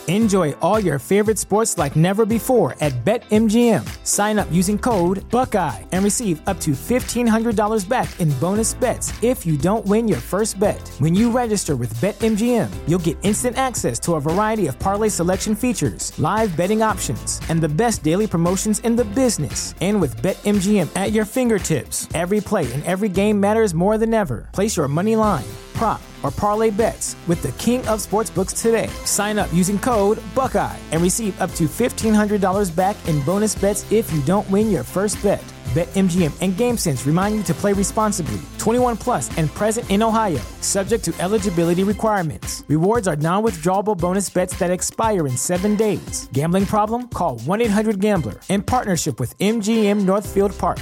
Enjoy all your favorite sports like never before at BetMGM. Sign up using code Buckeye and receive up to $1,500 back in bonus bets if you don't win your first bet. When you register with BetMGM, you'll get instant access to a variety of parlay selection features, live betting options, and the best daily promotions in the business. And with BetMGM at your fingertips, every play and every game matters more than ever. Place your money line, prop, or parlay bets with the king of sportsbooks today. Sign up using code Buckeye and receive up to $1,500 back in bonus bets if you don't win your first bet. BetMGM and GameSense remind you to play responsibly. 21 plus and present in Ohio, subject to eligibility requirements. Rewards are non-withdrawable bonus bets that expire in 7 days. Gambling problem? Call 1-800-GAMBLER. In partnership with MGM Northfield Park.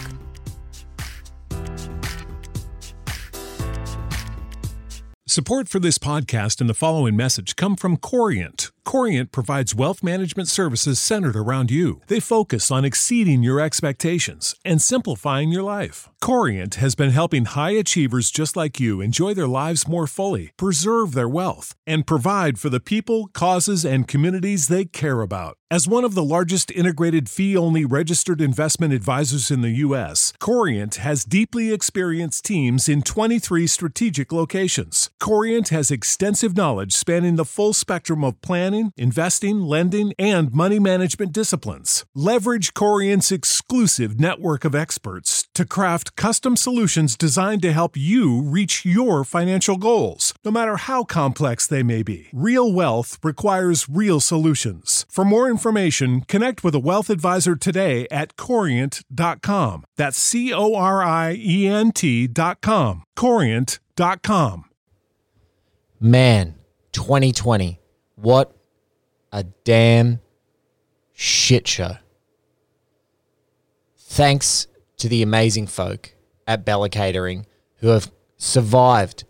Support for this podcast and the following message come from Corient. Corient provides wealth management services centered around you. They focus on exceeding your expectations and simplifying your life. Corient has been helping high achievers just like you enjoy their lives more fully, preserve their wealth, and provide for the people, causes, and communities they care about. As one of the largest integrated fee-only registered investment advisors in the U.S., Corient has deeply experienced teams in 23 strategic locations. Corient has extensive knowledge spanning the full spectrum of planning, investing, lending, and money management disciplines. Leverage Corient's exclusive network of experts to craft custom solutions designed to help you reach your financial goals, no matter how complex they may be. Real wealth requires real solutions. For more information, connect with a wealth advisor today at Corient.com. That's Corient.com. Corient.com. Man, 2020. What a damn shit show. Thanks to the amazing folk at Bella Catering who have survived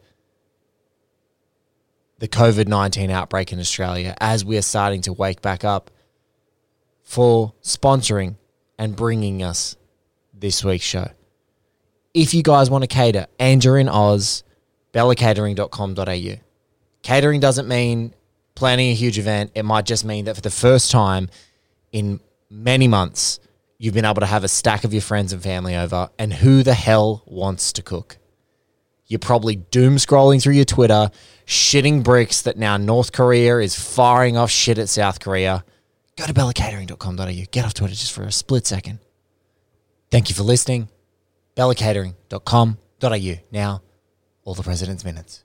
the COVID-19 outbreak in Australia as we are starting to wake back up, for sponsoring and bringing us this week's show. If you guys want to cater and you're in Oz, bellacatering.com.au. Catering doesn't mean planning a huge event. It might just mean that for the first time in many months, you've been able to have a stack of your friends and family over, and who the hell wants to cook? You're probably doom scrolling through your Twitter, shitting bricks that now North Korea is firing off shit at South Korea. Go to bellacatering.com.au. Get off Twitter just for a split second. Thank you for listening. bellacatering.com.au. Now, all the President's Minutes.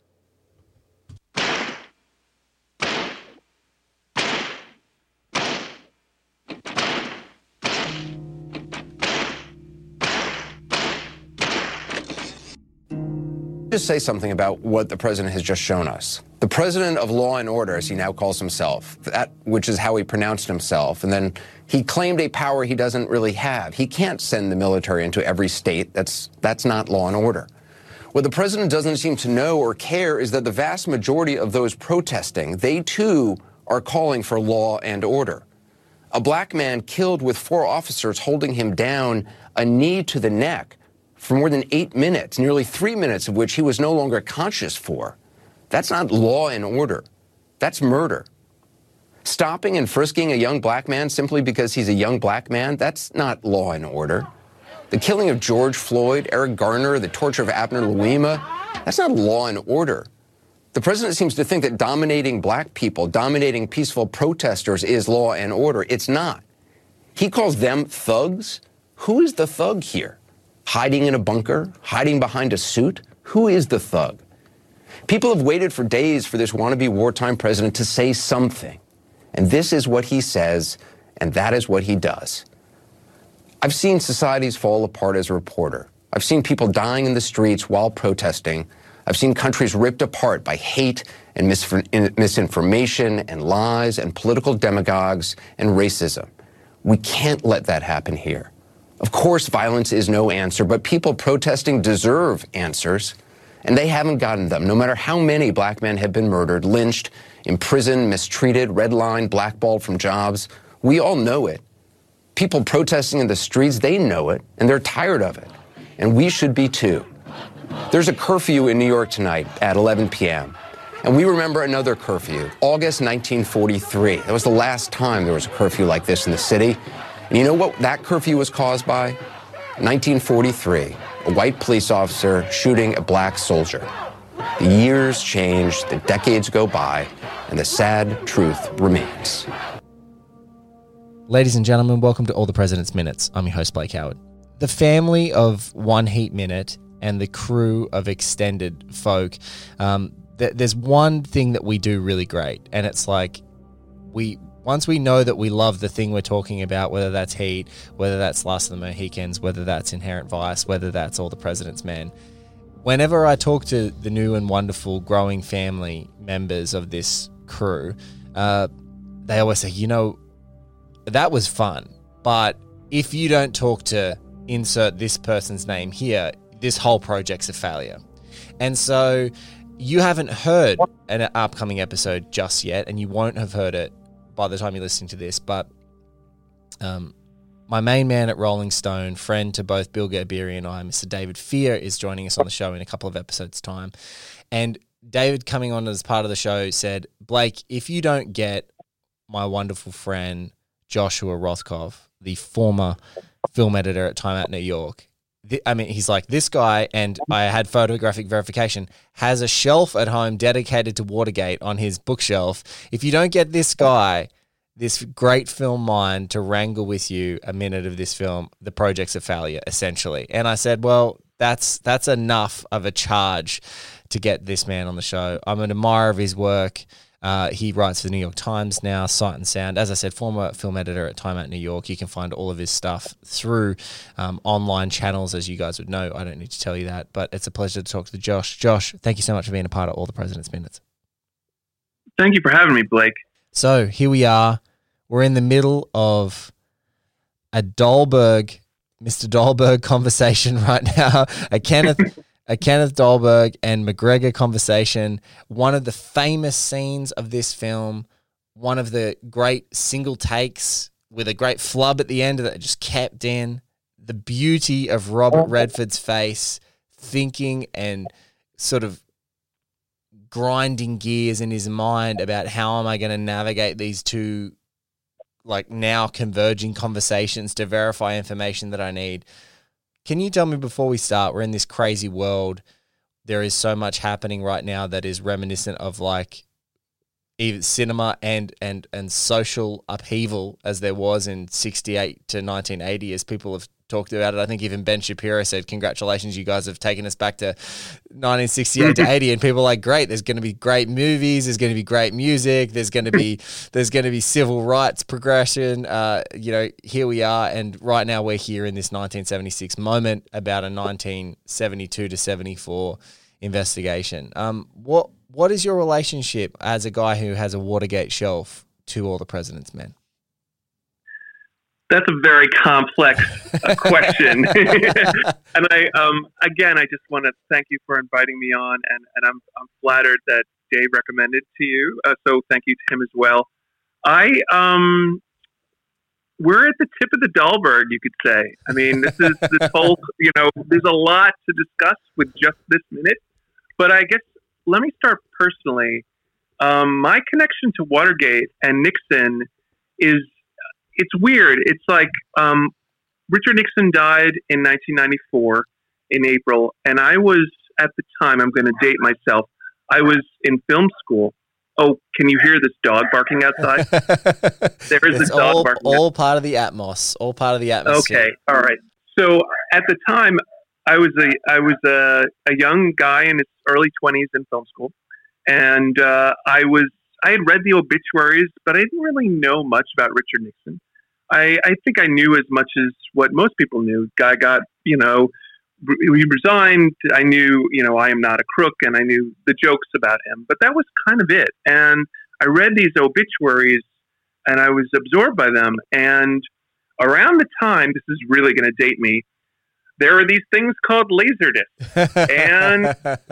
Just say something about what the president has just shown us. The president of law and order, as he now calls himself, that which is how he pronounced himself, and then he claimed a power he doesn't really have. He can't send the military into every state. That's not law and order. What the president doesn't seem to know or care is that the vast majority of those protesting, they too are calling for law and order. A black man killed with 4 officers holding him down, a knee to the neck, for more than 8 minutes, nearly 3 minutes of which he was no longer conscious for. That's not law and order. That's murder. Stopping and frisking a young black man simply because he's a young black man, that's not law and order. The killing of George Floyd, Eric Garner, the torture of Abner Louima, that's not law and order. The president seems to think that dominating black people, dominating peaceful protesters is law and order. It's not. He calls them thugs. Who is the thug here? Hiding in a bunker? Hiding behind a suit? Who is the thug? People have waited for days for this wannabe wartime president to say something. And this is what he says, and that is what he does. I've seen societies fall apart as a reporter. I've seen people dying in the streets while protesting. I've seen countries ripped apart by hate and misinformation and lies and political demagogues and racism. We can't let that happen here. Of course, violence is no answer, but people protesting deserve answers, and they haven't gotten them, no matter how many black men have been murdered, lynched, imprisoned, mistreated, redlined, blackballed from jobs. We all know it. People protesting in the streets, they know it, and they're tired of it, and we should be too. There's a curfew in New York tonight at 11 p.m. And we remember another curfew, August 1943. That was the last time there was a curfew like this in the city. And you know what that curfew was caused by? 1943, a white police officer shooting a black soldier. The years change, the decades go by, and the sad truth remains. Ladies and gentlemen, welcome to All the President's Minutes. I'm your host, Blake Howard. The family of One Heat Minute and the crew of extended folk, there's one thing that we do really great, and it's like once we know that we love the thing we're talking about, whether that's Heat, whether that's Last of the Mohicans, whether that's Inherent Vice, whether that's All the President's Men, whenever I talk to the new and wonderful growing family members of this crew, they always say, that was fun, but if you don't talk to insert this person's name here, this whole project's a failure. And so you haven't heard an upcoming episode just yet, and you won't have heard it by the time you're listening to this, but my main man at Rolling Stone, friend to both Bill Gerberi and I, Mr. David Fear, is joining us on the show in a couple of episodes' time. And David, coming on as part of the show, said, Blake, if you don't get my wonderful friend Joshua Rothkopf, the former film editor at Time Out New York, he's like, this guy, and I had photographic verification, has a shelf at home dedicated to Watergate on his bookshelf. If you don't get this guy, this great film mind, to wrangle with you a minute of this film, the project's a failure, essentially. And I said, well, that's enough of a charge to get this man on the show. I'm an admirer of his work. He writes for the New York Times now, Sight and Sound. As I said, former film editor at Time Out New York. You can find all of his stuff through online channels, as you guys would know. I don't need to tell you that, but it's a pleasure to talk to Josh. Josh, thank you so much for being a part of All the President's Minutes. Thank you for having me, Blake. So here we are. We're in the middle of a Mr. Dahlberg conversation right now, a Kenneth Dahlberg and McGregor conversation. One of the famous scenes of this film, one of the great single takes with a great flub at the end that just kept in. The beauty of Robert Redford's face, thinking and sort of grinding gears in his mind about how am I going to navigate these two now converging conversations to verify information that I need. Can you tell me before we start, we're in this crazy world. There is so much happening right now that is reminiscent of even cinema and social upheaval as there was in 68 to 1980, as people have talked about it. I think even Ben Shapiro said, congratulations, you guys have taken us back to 1968 to 80, and people are like, great, there's going to be great movies, there's going to be great music, there's going to be civil rights progression. Here we are, and right now we're here in this 1976 moment about a 1972 to 74 investigation. What is your relationship as a guy who has a Watergate shelf to All the President's Men? That's a very complex question. And I just want to thank you for inviting me on, and I'm flattered that Dave recommended to you. So thank you to him as well. We're at the tip of the Dahlberg, you could say. I mean, this whole, there's a lot to discuss with just this minute, but I guess let me start personally. My connection to Watergate and Nixon it's weird. It's like Richard Nixon died in 1994 in April, and I was, at the time, I'm going to date myself, I was in film school. Oh, can you hear this dog barking outside? There is a dog barking. All part of the atmosphere. All part of the atmosphere. Okay, all right. So at the time, I was a young guy in his early 20s in film school, and I had read the obituaries, but I didn't really know much about Richard Nixon. I think I knew as much as what most people knew. Guy got, he resigned. I knew, I am not a crook, and I knew the jokes about him, but that was kind of it. And I read these obituaries, and I was absorbed by them. And around the time, this is really going to date me, there are these things called Laserdiscs. And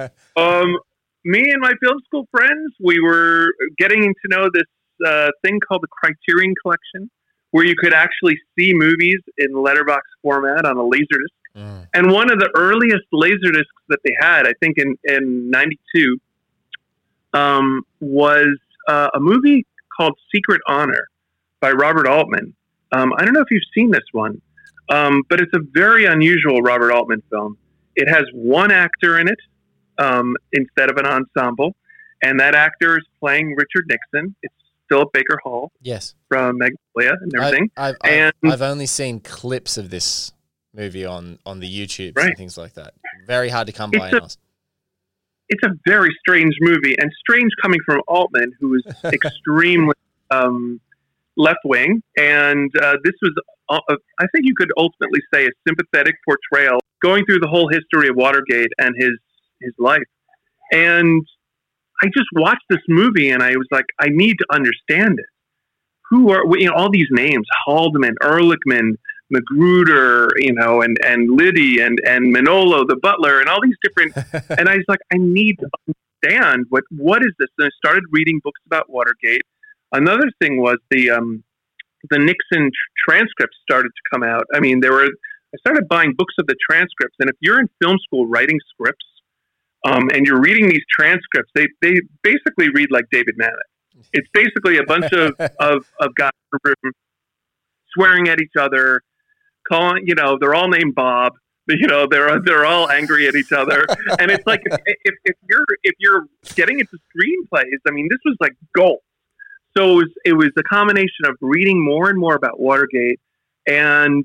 me and my film school friends, we were getting to know this thing called the Criterion Collection, where you could actually see movies in letterbox format on a Laserdisc. And one of the earliest Laserdiscs that they had, I think in 92, was a movie called Secret Honor by Robert Altman. I don't know if you've seen this one, but it's a very unusual Robert Altman film. It has one actor in it instead of an ensemble, and that actor is playing Richard Nixon. It's Philip Baker Hall, yes, from Magnolia and everything. I've only seen clips of this movie on the YouTube and things like that. Very hard to come by. It's a very strange movie, and strange coming from Altman, who is extremely left-wing. And this was, I think you could ultimately say, a sympathetic portrayal going through the whole history of Watergate and his life. And I just watched this movie, and I was like, I need to understand it. Who are, all these names, Haldeman, Ehrlichman, Magruder, and Liddy and Manolo, the butler, and all these different, and I was like, I need to understand what is this? And I started reading books about Watergate. Another thing was the Nixon transcripts started to come out. I mean, I started buying books of the transcripts, and if you're in film school writing scripts, and you're reading these transcripts, they basically read like David Mamet. It's basically a bunch of guys in a room swearing at each other, calling, they're all named Bob, they're all angry at each other. And it's like, if you're getting into screenplays, I mean, this was like gold. So it was a combination of reading more and more about Watergate and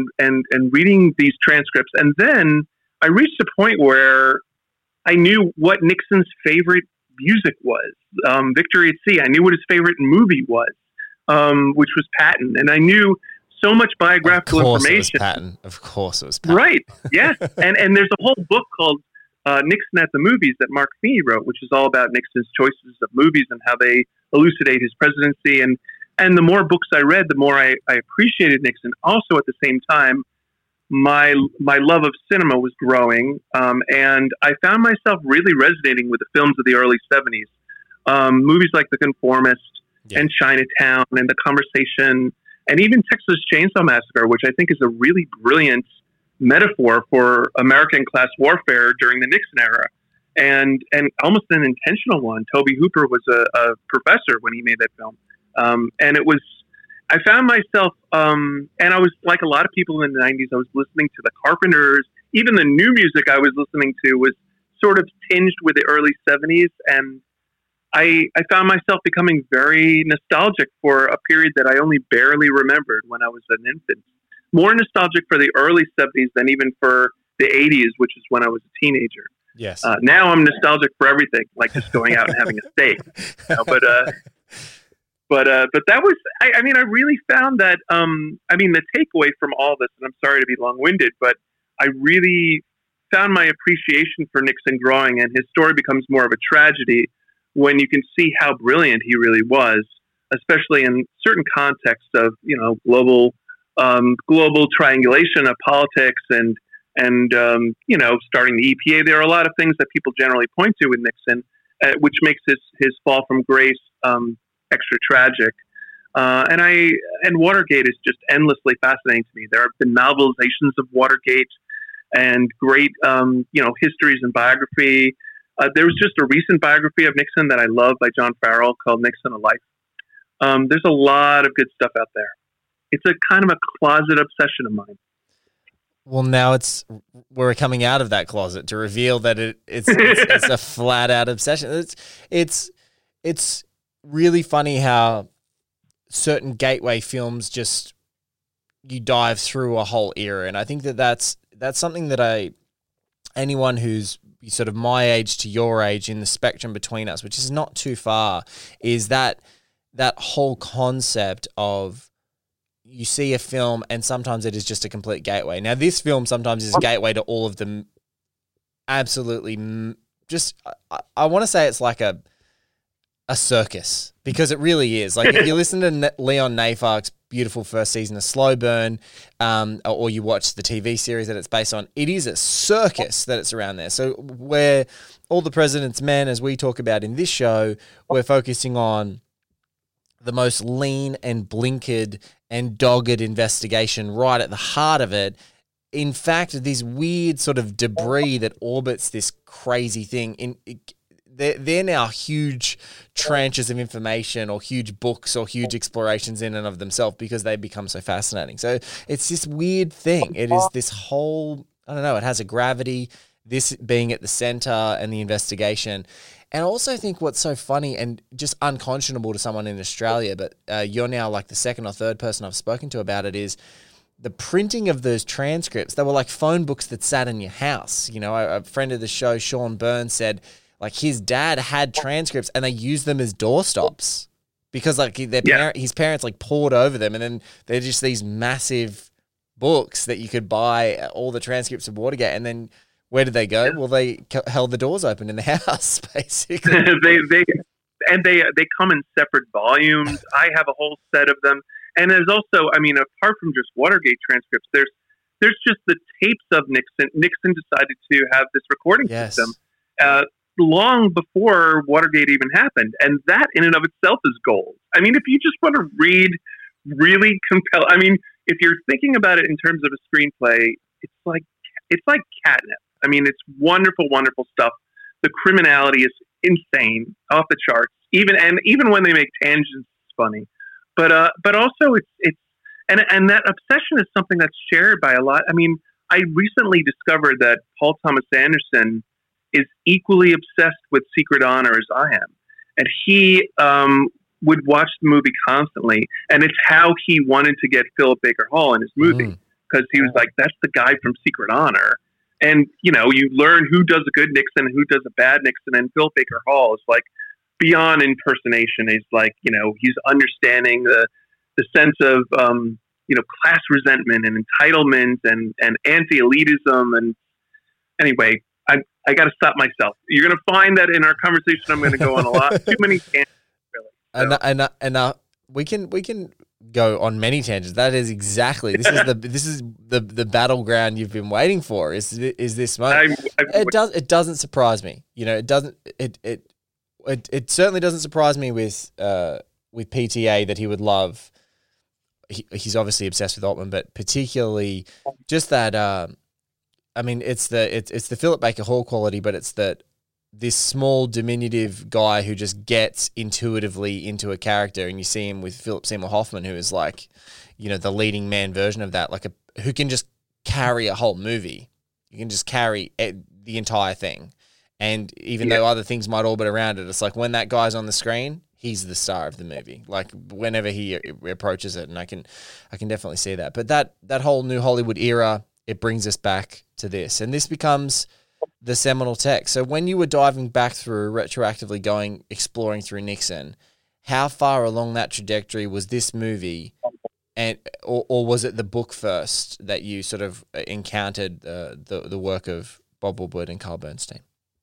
reading these transcripts. And then I reached a point where I knew what Nixon's favorite music was. Victory at Sea. I knew what his favorite movie was, which was Patton. And I knew so much biographical information. Of course it was Patton. Right. Yes. and there's a whole book called Nixon at the Movies that Mark Feeney wrote, which is all about Nixon's choices of movies and how they elucidate his presidency. And the more books I read, the more I appreciated Nixon. Also, at the same time, my love of cinema was growing, and I found myself really resonating with the films of the early 70s. Movies like The Conformist and Chinatown and The Conversation, and even Texas Chainsaw Massacre, which I think is a really brilliant metaphor for American class warfare during the Nixon era, and almost an intentional one. Tobe Hooper was a professor when he made that film, and it was. I found myself, and I was like a lot of people in the 90s, I was listening to the Carpenters. Even the new music I was listening to was sort of tinged with the early 70s. And I found myself becoming very nostalgic for a period that I only barely remembered when I was an infant. More nostalgic for the early 70s than even for the 80s, which is when I was a teenager. Yes. Now I'm nostalgic for everything, like just going out and having a steak. But that was, I mean, I really found that, the takeaway from all this, and I'm sorry to be long-winded, but I really found my appreciation for Nixon growing, and his story becomes more of a tragedy when you can see how brilliant he really was, especially in certain contexts of, global triangulation of politics and starting the EPA. There are a lot of things that people generally point to with Nixon, which makes his fall from grace extra tragic. And Watergate is just endlessly fascinating to me. There have been novelizations of Watergate and great, histories and biography. There was just a recent biography of Nixon that I love by John Farrell called Nixon: A Life. There's a lot of good stuff out there. It's a kind of a closet obsession of mine. Well, now we're coming out of that closet to reveal that it's a flat out obsession. It's really funny how certain gateway films just you dive through a whole era, and I think that's something that anyone who's sort of my age to your age in the spectrum between us, which is not too far, is that whole concept of you see a film and sometimes it is just a complete gateway. Now, this film sometimes is a gateway to all of them. Absolutely, just I want to say it's like a circus, because it really is. Like, if you listen to Leon Neyfark's beautiful first season of Slow Burn, or you watch the TV series that it's based on, it is a circus that it's around there. So where All the President's Men, as we talk about in this show, we're focusing on the most lean and blinkered and dogged investigation right at the heart of it. In fact, this weird sort of debris that orbits this crazy thing, they're now huge tranches of information or huge books or huge explorations in and of themselves because they become so fascinating. So it's this weird thing. It is this whole, I don't know, it has a gravity, this being at the center and the investigation. And I also think what's so funny and just unconscionable to someone in Australia, but you're now like the second or third person I've spoken to about it, is the printing of those transcripts. They were like phone books that sat in your house. You know, a friend of the show, Sean Burns, said like his dad had transcripts and they used them as doorstops because like his parents like poured over them, and then they're just these massive books that you could buy all the transcripts of Watergate, and then where did they go? Well, they held the doors open in the house, basically. they come in separate volumes. I have a whole set of them. And there's also, I mean, apart from just Watergate transcripts, there's just the tapes of Nixon. Nixon decided to have this recording system long before Watergate even happened. And that in and of itself is gold. I mean, if you just want to read really I mean, if you're thinking about it in terms of a screenplay, it's like catnip. I mean, it's wonderful, wonderful stuff. The criminality is insane, off the charts. Even when they make tangents, it's funny. But also it's and that obsession is something that's shared by a lot. I mean, I recently discovered that Paul Thomas Anderson is equally obsessed with Secret Honor as I am, and he would watch the movie constantly. And it's how he wanted to get Philip Baker Hall in his movie, because he was like, "That's the guy from Secret Honor." And, you know, you learn who does a good Nixon and who does a bad Nixon. And Philip Baker Hall is like beyond impersonation. He's like, you know, he's understanding the sense of, you know, class resentment and entitlement and anti-elitism. And anyway, I got to stop myself. You're going to find that in our conversation, I'm going to go on a lot. Too many tangents, really. So. And we can go on many tangents. That is exactly this is the battleground you've been waiting for. Is this moment? It doesn't surprise me. You know, it certainly doesn't surprise me with PTA that he would love. He's obviously obsessed with Altman, but particularly just that. I mean, it's the Philip Baker Hall quality, but it's that this small diminutive guy who just gets intuitively into a character, and you see him with Philip Seymour Hoffman, who is like, you know, the leading man version of that, like who can just carry a whole movie. You can just carry the entire thing. And even though other things might orbit around it, it's like when that guy's on the screen, he's the star of the movie. Like whenever he approaches it, and I can definitely see that. But that whole New Hollywood era, it brings us back to this, and this becomes the seminal text. So when you were diving back through, retroactively exploring through Nixon, how far along that trajectory was this movie, and or was it the book first that you sort of encountered the work of Bob Woodward and Carl Bernstein?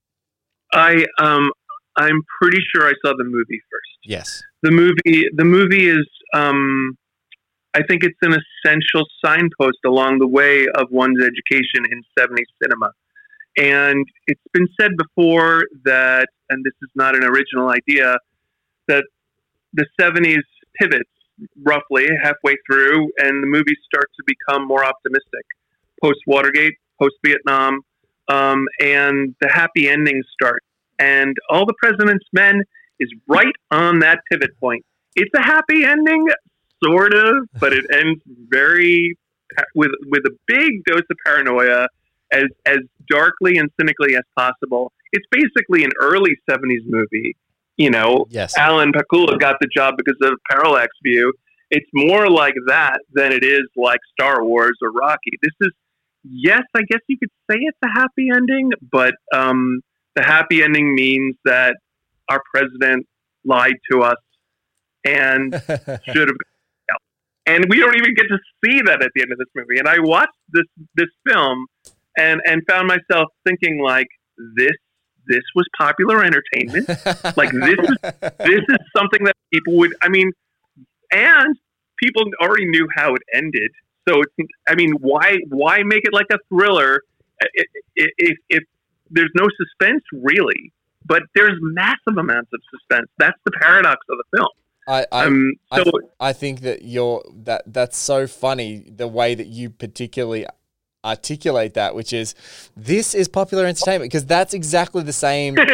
I'm pretty sure I saw the movie first. Yes. The movie is, I think it's an essential signpost along the way of one's education in 70s cinema. And it's been said before that, and this is not an original idea, that the 70s pivots roughly halfway through, and the movies start to become more optimistic. Post-Watergate, post-Vietnam, and the happy endings start. And All the President's Men is right on that pivot point. It's a happy ending, sort of, but it ends with a big dose of paranoia, as darkly and cynically as possible. It's basically an early 70s movie. You know, yes. Alan Pakula got the job because of Parallax View. It's more like that than it is like Star Wars or Rocky. This is, yes, I guess you could say it's a happy ending, but the happy ending means that our president lied to us and should have been. And we don't even get to see that at the end of this movie. And I watched this film and found myself thinking, like, this was popular entertainment. Like, this is something that people would, I mean, and people already knew how it ended. So it's, I mean, why make it like a thriller if there's no suspense really? But there's massive amounts of suspense. That's the paradox of the film. I think that that's so funny, the way that you particularly articulate that, which is, this is popular entertainment, because that's exactly the same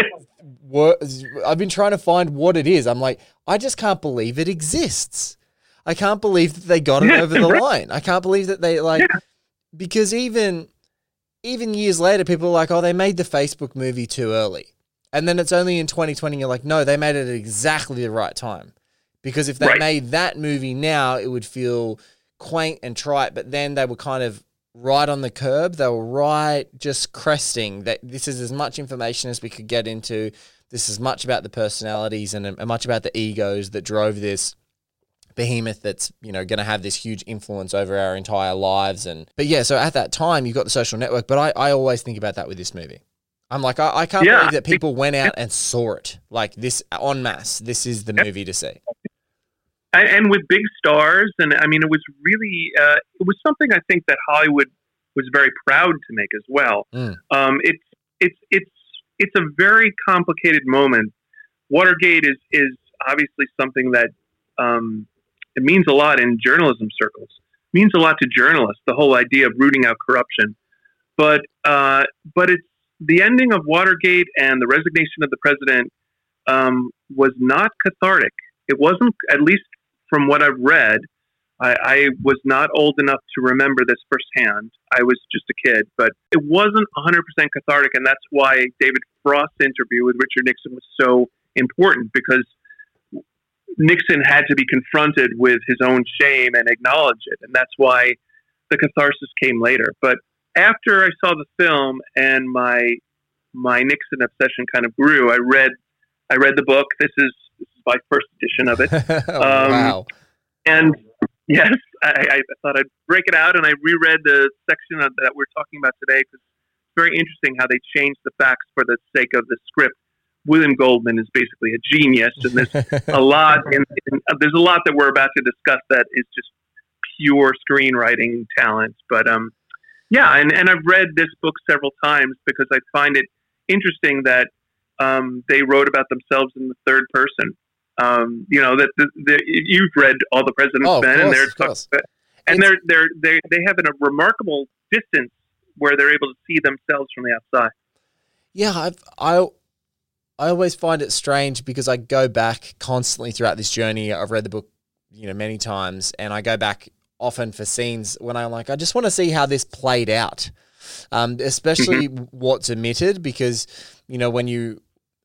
I've been trying to find what it is. I'm like, I just can't believe it exists. I can't believe that they got it over the line. I can't believe that they because even years later, people are like, oh, they made the Facebook movie too early. And then it's only in 2020, you're like, no, they made it at exactly the right time. Because if they made that movie now, it would feel quaint and trite, but then they were kind of right on the curb. They were right just cresting that this is as much information as we could get into. This is much about the personalities and much about the egos that drove this behemoth that's, going to have this huge influence over our entire lives. But yeah, so at that time, you've got The Social Network, but I always think about that with this movie. I'm like, I can't believe that people went out and saw it like this en masse. This is the movie to see. And with big stars, and I mean, it was really, it was something I think that Hollywood was very proud to make as well. It's a very complicated moment. Watergate is obviously something that it means a lot in journalism circles. It means a lot to journalists. The whole idea of rooting out corruption, but it's the ending of Watergate and the resignation of the president was not cathartic. It wasn't, at least from what I've read. I was not old enough to remember this firsthand. I was just a kid, but it wasn't 100% cathartic, and that's why David Frost's interview with Richard Nixon was so important, because Nixon had to be confronted with his own shame and acknowledge it, and that's why the catharsis came later. But after I saw the film and my Nixon obsession kind of grew, I read the book. This is my first edition of it. Wow. And yes, I thought I'd break it out, and I reread the section that we're talking about today, because it's very interesting how they changed the facts for the sake of the script. William Goldman is basically a genius, and there's a lot there's a lot that we're about to discuss that is just pure screenwriting talent. But yeah, and I've read this book several times because I find it interesting that they wrote about themselves in the third person. That you've read All the President's Men, and they have a remarkable distance where they're able to see themselves from the outside. Yeah, I always find it strange because I go back constantly throughout this journey. I've read the book, many times, and I go back often for scenes when I'm like, I just want to see how this played out, especially what's omitted, because when you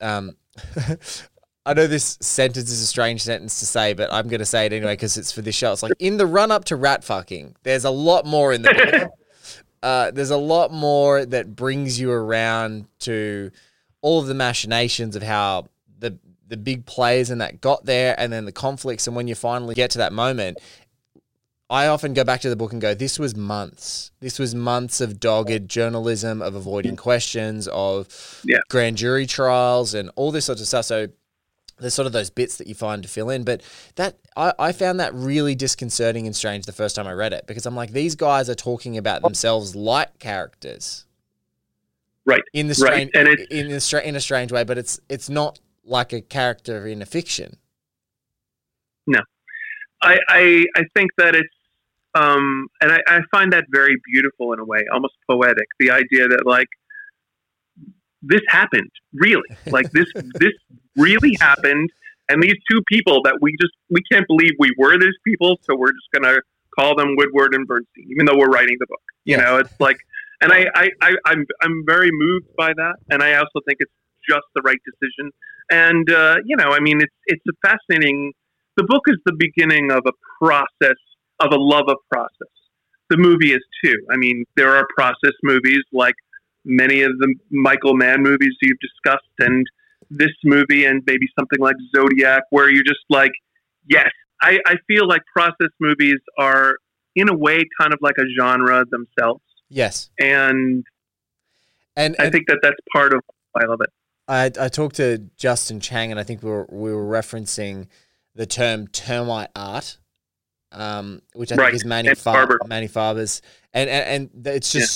I know this sentence is a strange sentence to say, but I'm going to say it anyway because it's for this show. It's like, in the run-up to rat fucking, there's a lot more in the book. There's a lot more that brings you around to all of the machinations of how the big players and that got there, and then the conflicts. And when you finally get to that moment, I often go back to the book and go, this was months. This was months of dogged journalism, of avoiding questions, of grand jury trials and all this sort of stuff. So there's sort of those bits that you find to fill in. But that I found that really disconcerting and strange the first time I read it, because I'm like, these guys are talking about themselves like characters. Right. In the strange, and in a strange way, but it's not like a character in a fiction. No. I think that it's and I find that very beautiful in a way, almost poetic. The idea that, like, this happened, really. Like, this really happened, and these two people that we can't believe we were these people, so we're just gonna call them Woodward and Bernstein, even though we're writing the book. You know, it's like, and I'm very moved by that, and I also think it's just the right decision. And I mean, it's a fascinating. The book is the beginning of a process, of a love of process. The movie is too. I mean, there are process movies like many of the Michael Mann movies you've discussed, and this movie, and maybe something like Zodiac, where you're just like, yes, I feel like process movies are, in a way, kind of like a genre themselves. Yes. And I think that's part of why I love it. I talked to Justin Chang, and I think we were referencing the term termite art, which I think is Manny Farber's, and it's just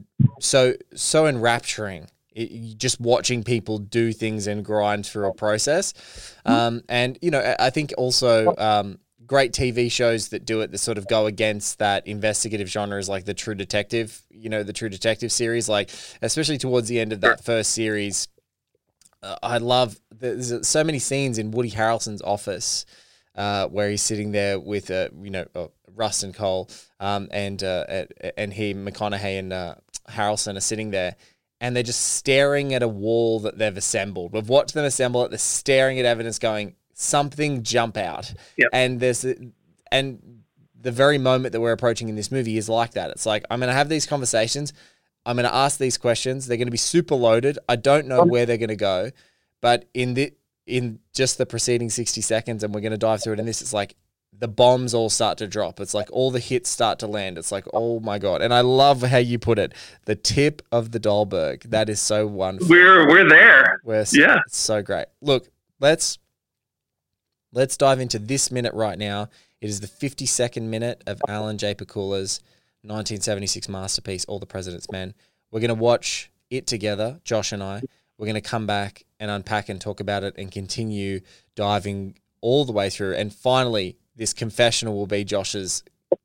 so enrapturing. Just watching people do things and grind through a process, and I think also great TV shows that do it, that sort of go against that investigative genres, like the True Detective, the True Detective series, like especially towards the end of that first series. I love there's so many scenes in Woody Harrelson's office where he's sitting there with Rust and Cole and he McConaughey and Harrelson are sitting there. And they're just staring at a wall that they've assembled. We've watched them assemble it. They're staring at evidence going, something jump out. Yep. And the very moment that we're approaching in this movie is like that. It's like, I'm going to have these conversations. I'm going to ask these questions. They're going to be super loaded. I don't know where they're going to go. But in just the preceding 60 seconds, and we're going to dive through it in this, it's like, the bombs all start to drop. It's like all the hits start to land. It's like, oh my God. And I love how you put it. The tip of the Dahlberg. That is so wonderful. We're there. Yeah. It's so great. Look, let's dive into this minute right now. It is the 52nd minute of Alan J. Pakula's 1976 masterpiece, All the President's Men. We're going to watch it together, Josh and I. We're going to come back and unpack and talk about it and continue diving all the way through. And finally, this confessional will be Josh's,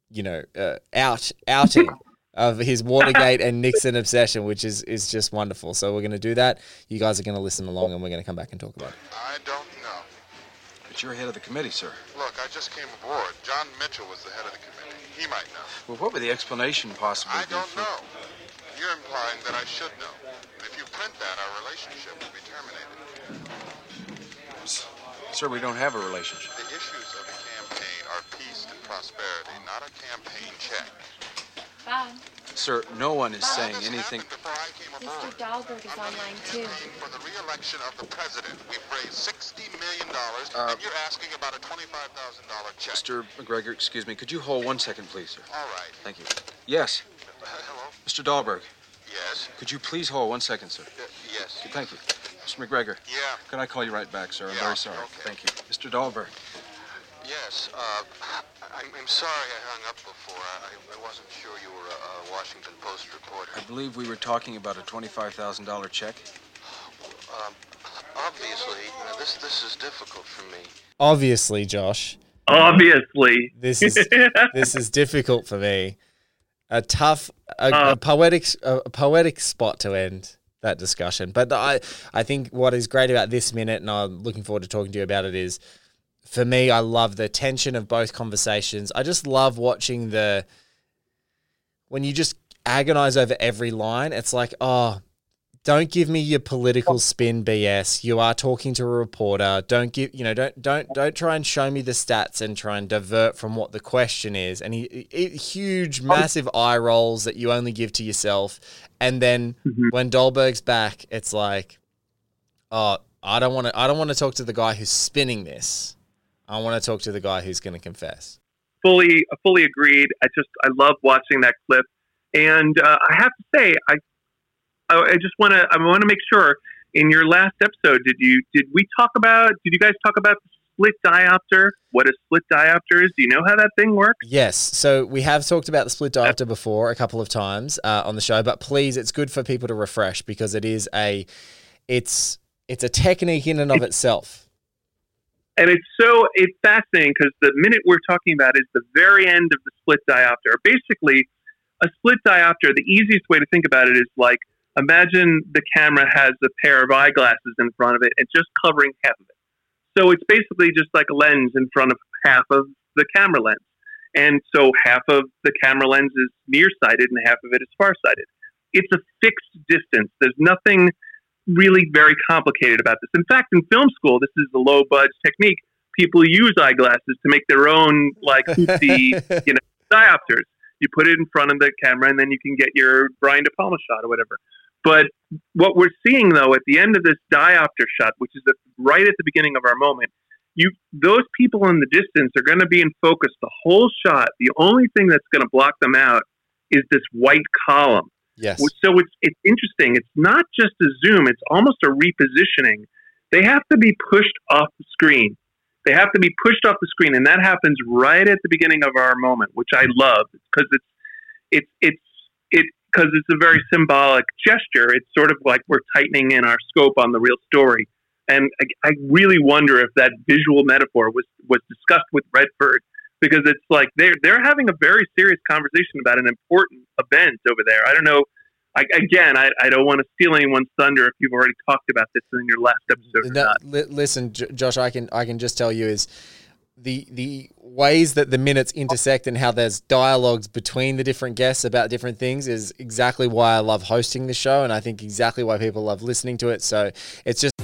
outing of his Watergate and Nixon obsession, which is just wonderful. So we're going to do that. You guys are going to listen along, and we're going to come back and talk about it. I don't know. But you're head of the committee, sir. Look, I just came aboard. John Mitchell was the head of the committee. He might know. Well, what would the explanation possibly I be? don't know. You're implying that I should know. And if you print that, our relationship will be terminated. Sir, we don't have a relationship. The issues of the campaign are peace and prosperity, not a campaign check. Bob, Sir, no one is saying This anything. happened before I came aboard. Mr. Dahlberg is online too. Campaign for the re-election of the president. We've raised $60 million, and you're asking about a $25,000 check. Mr. McGregor, excuse me. Could you hold 1 second, please, sir? All right. Thank you. Yes. Hello? Mr. Dahlberg, Yes. could you please hold 1 second, sir? Yes. Thank you. Mr. McGregor. Yeah. Can I call you right back, sir? I'm Yeah, very sorry. okay. Thank you. Mr. Dahlberg. Yes. I'm sorry I hung up before. I wasn't sure you were a Washington Post reporter. I believe we were talking about a $25,000 check. Obviously, this is difficult for me. Obviously, Josh. Obviously. This is difficult for me. A poetic spot to end that discussion. But I think what is great about this minute, and I'm looking forward to talking to you about it, is for me, I love the tension of both conversations. I just love watching when you just agonize over every line. It's like, oh, don't give me your political spin BS. You are talking to a reporter. Don't try and show me the stats and try and divert from what the question is. And huge, massive eye rolls that you only give to yourself. And then when Dahlberg's back, it's like, oh, I don't want to talk to the guy who's spinning this. I want to talk to the guy who's going to confess. Fully agreed. I love watching that clip. And I have to say, I want to make sure, in your last episode, did you guys talk about the split diopter? What a split diopter is? Do you know how that thing works? Yes. So we have talked about the split diopter before a couple of times on the show, but please, it's good for people to refresh because it's a technique in and of itself. And it's fascinating because the minute we're talking about is the very end of the split diopter. Basically, a split diopter, the easiest way to think about it is like, imagine the camera has a pair of eyeglasses in front of it and just covering half of it. So it's basically just like a lens in front of half of the camera lens. And so half of the camera lens is nearsighted and half of it is farsighted. It's a fixed distance. There's nothing really very complicated about this. In fact, in film school, this is a low budge technique. People use eyeglasses to make their own hoopty, diopters. You put it in front of the camera and then you can get your Brian De Palma shot or whatever. But what we're seeing, though, at the end of this diopter shot, which is right at the beginning of our moment, those people in the distance are going to be in focus the whole shot. The only thing that's going to block them out is this white column. Yes. So it's interesting. It's not just a zoom. It's almost a repositioning. They have to be pushed off the screen. They have to be pushed off the screen, and that happens right at the beginning of our moment, which I love because it's a very symbolic gesture. It's sort of like we're tightening in our scope on the real story. And I really wonder if that visual metaphor was discussed with Redford, because it's like they're having a very serious conversation about an important event over there. I don't know I don't want to steal anyone's thunder if you've already talked about this in your last episode. Listen, Josh, I can just tell you is the ways that the minutes intersect and how there's dialogues between the different guests about different things is exactly why I love hosting the show, and I think exactly why people love listening to it. So it's just.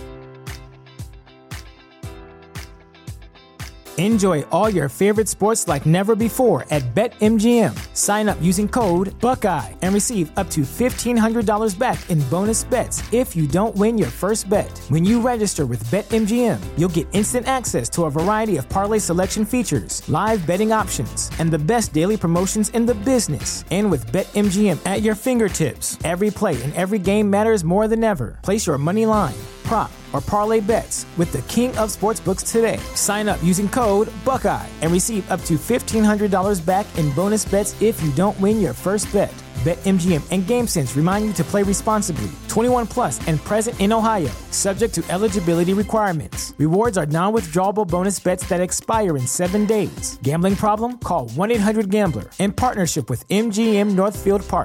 Enjoy all your favorite sports like never before at BetMGM. Sign up using code Buckeye and receive up to $1,500 back in bonus bets if you don't win your first bet. When you register with BetMGM, you'll get instant access to a variety of parlay selection features, live betting options, and the best daily promotions in the business. And with BetMGM at your fingertips, every play and every game matters more than ever. Place your money line, prop, or parlay bets with the king of sportsbooks today. Sign up using code Buckeye and receive up to $1,500 back in bonus bets if you don't win your first bet. BetMGM and GameSense remind you to play responsibly. 21 plus and present in Ohio, subject to eligibility requirements. Rewards are non-withdrawable bonus bets that expire in 7 days. Gambling problem? Call 1-800-GAMBLER in partnership with MGM Northfield Park.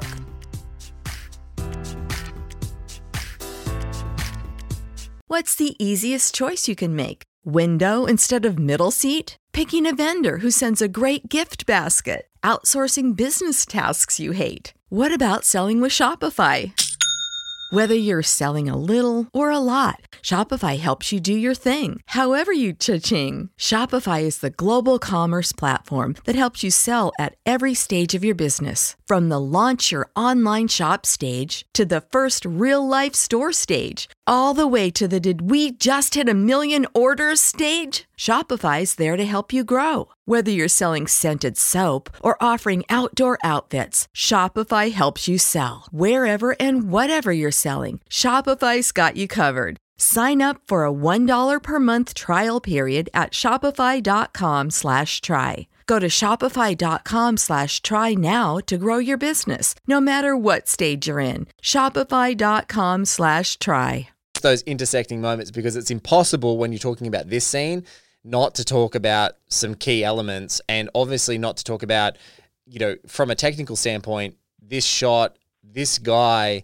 What's the easiest choice you can make? Window instead of middle seat? Picking a vendor who sends a great gift basket? Outsourcing business tasks you hate? What about selling with Shopify? Whether you're selling a little or a lot, Shopify helps you do your thing, however you cha-ching. Shopify is the global commerce platform that helps you sell at every stage of your business. From the launch your online shop stage to the first real-life store stage, all the way to the did we just hit 1 million orders stage. Shopify's there to help you grow. Whether you're selling scented soap or offering outdoor outfits, Shopify helps you sell. Wherever and whatever you're selling, Shopify's got you covered. Sign up for a $1 per month trial period at shopify.com/try. Go to shopify.com/try now to grow your business, no matter what stage you're in. Shopify.com/try. Those intersecting moments, because it's impossible when you're talking about this scene not to talk about some key elements, and obviously not to talk about, you know, from a technical standpoint, this shot, this guy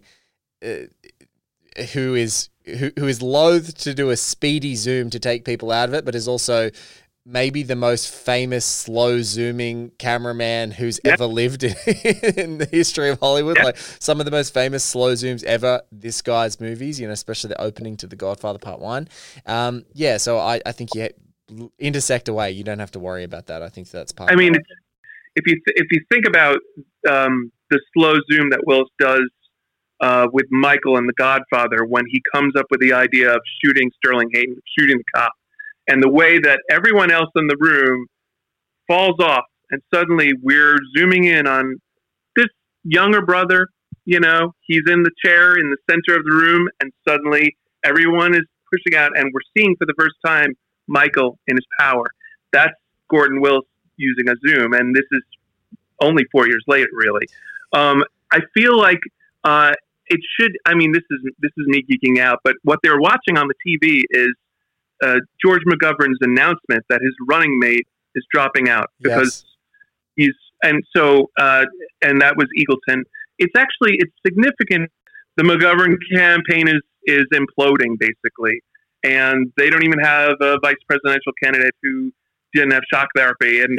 who is loath to do a speedy zoom to take people out of it, but is also maybe the most famous slow zooming cameraman who's ever lived in the history of Hollywood. Like some of the most famous slow zooms ever, this guy's movies, you know, especially the opening to The Godfather Part 1. So I think you intersect away. You don't have to worry about that. I think that's part of it. If you think about the slow zoom that Willis does with Michael in The Godfather, when he comes up with the idea of shooting Sterling Hayden, shooting the cop, and the way that everyone else in the room falls off, and suddenly we're zooming in on this younger brother, you know, he's in the chair in the center of the room, and suddenly everyone is pushing out, and we're seeing for the first time Michael in his power. That's Gordon Willis using a zoom, and this is only 4 years later, really. I feel like it should, I mean, this is me geeking out, but what they're watching on the TV is George McGovern's announcement that his running mate is dropping out because and that was Eagleton. It's significant. The McGovern campaign is imploding basically, and they don't even have a vice presidential candidate who didn't have shock therapy, and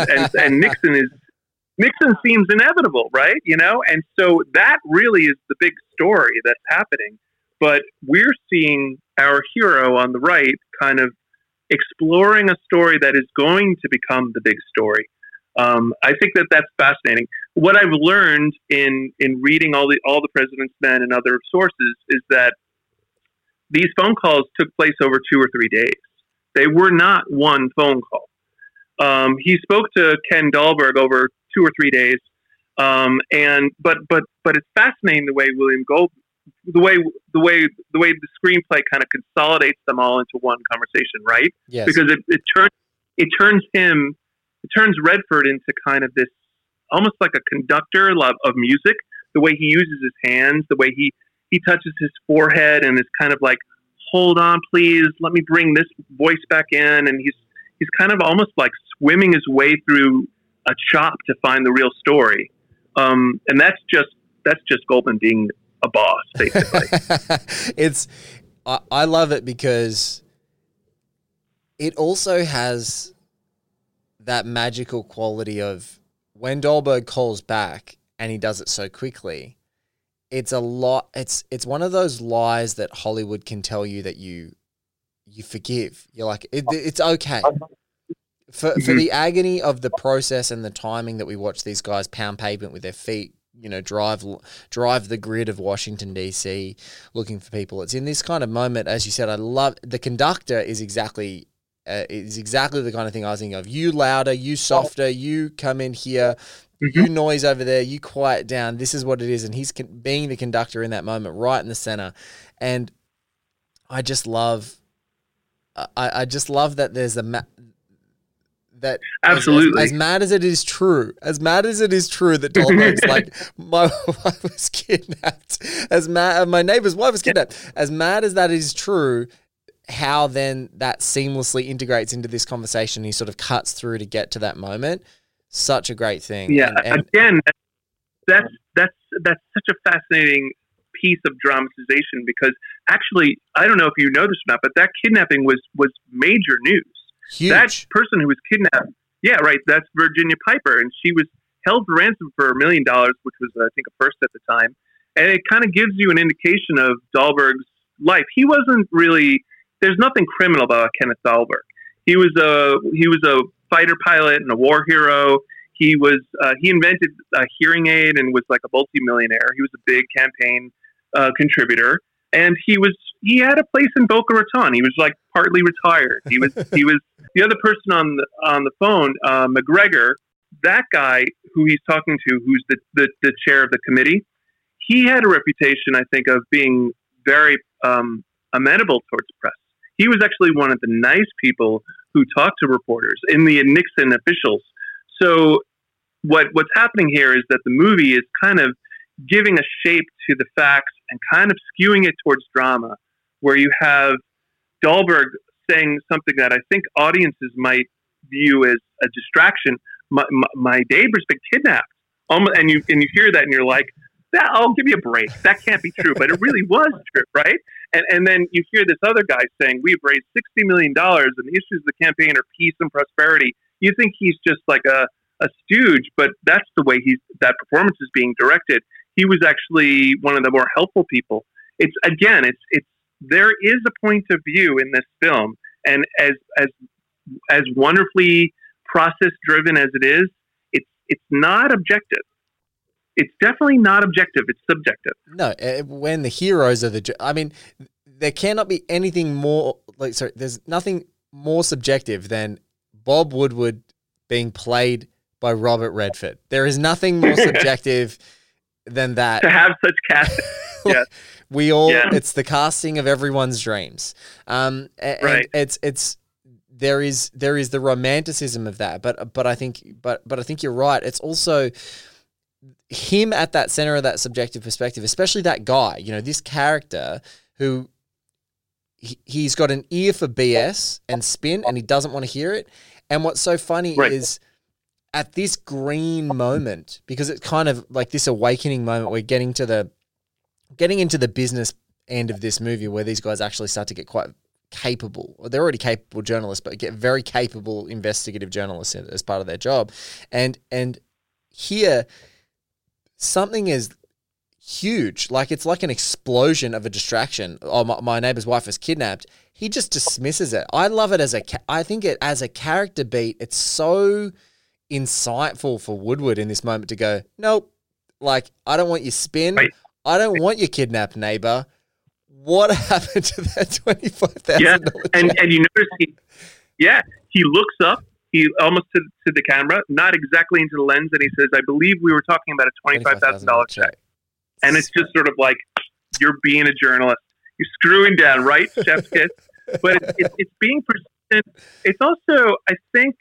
Nixon seems inevitable, right? You know, and so that really is the big story that's happening. But we're seeing our hero on the right kind of exploring a story that is going to become the big story. I think that's fascinating. What I've learned in reading all the President's Men and other sources is that these phone calls took place over 2 or 3 days. They were not one phone call. He spoke to Ken Dahlberg over 2 or 3 days, but it's fascinating the way William Gold. The way the screenplay kind of consolidates them all into one conversation, right? Yes. Because it turns Redford into kind of this almost like a conductor of music. The way he uses his hands, the way he touches his forehead, and is kind of like, "Hold on, please, let me bring this voice back in." And he's kind of almost like swimming his way through a chop to find the real story. And that's just that's just Goldman being a boss, basically. I love it because it also has that magical quality of when Dahlberg calls back and he does it so quickly. It's it's one of those lies that Hollywood can tell you that you forgive. You're like, it's okay. For the agony of the process and the timing that we watch these guys pound pavement with their feet, drive the grid of Washington, D.C., looking for people. It's in this kind of moment, as you said, I love the conductor is exactly the kind of thing I was thinking of. You louder, you softer, you come in here, you noise over there, you quiet down. This is what it is. And he's being the conductor in that moment, right in the center. And I just love that there's that absolutely as mad as it is true that Dahlberg's like, my wife was kidnapped, my neighbor's wife was kidnapped, as mad as that is true, how then that seamlessly integrates into this conversation. He sort of cuts through to get to that moment. Such a great thing. Yeah. Again, that's such a fascinating piece of dramatization, because actually, I don't know if you know this or not, but that kidnapping was major news. Huge. That person who was kidnapped, yeah, right, that's Virginia Piper, and she was held for ransom for $1 million, which was, I think, a first at the time. And it kind of gives you an indication of Dahlberg's life. He wasn't really, there's nothing criminal about Kenneth Dahlberg. He was a fighter pilot and a war hero. He invented a hearing aid and was like a multi-millionaire. He was a big campaign contributor, and he had a place in Boca Raton. He was like partly retired. He was the other person on the phone, McGregor. That guy who he's talking to, who's the chair of the committee, he had a reputation, I think, of being very amenable towards the press. He was actually one of the nice people who talked to reporters in the Nixon officials. So what's happening here is that the movie is kind of giving a shape to the facts and kind of skewing it towards drama, where you have Dahlberg saying something that I think audiences might view as a distraction. My neighbor's been kidnapped. And you hear that and you're like, I'll give you a break. That can't be true. But it really was true, right? And then you hear this other guy saying, we've raised $60 million and the issues of the campaign are peace and prosperity. You think he's just like a stooge, but that's the way that performance is being directed. He was actually one of the more helpful people. It's there is a point of view in this film, and as wonderfully process driven as it is, it's not objective. It's definitely not objective. It's subjective. No, when the heroes are there cannot be anything more there's nothing more subjective than Bob Woodward being played by Robert Redford. There is nothing more subjective than that. To have such casting. Yes. It's the casting of everyone's dreams. And right. There is the romanticism of that, but I think you're right. It's also him at that center of that subjective perspective, especially that guy, this character who he's got an ear for BS and spin, and he doesn't want to hear it. And what's so funny is at this green moment, because it's kind of like this awakening moment, we're getting into the business end of this movie where these guys actually start to get quite capable. They're already capable journalists, but get very capable investigative journalists as part of their job. And here, something is huge. Like, it's like an explosion of a distraction. Oh, my neighbor's wife was kidnapped. He just dismisses it. I love it I think it as a character beat. It's so insightful for Woodward in this moment to go, nope, like, I don't want your spin. Right. I don't want your kidnapped neighbor. What happened to that $25,000? Yeah, and you notice he looks up, he almost to the camera, not exactly into the lens, and he says, I believe we were talking about a $25,000 check. And it's just sort of like, you're being a journalist. You're screwing down, right? Chef's kiss. But it's being persistent. It's also, I think,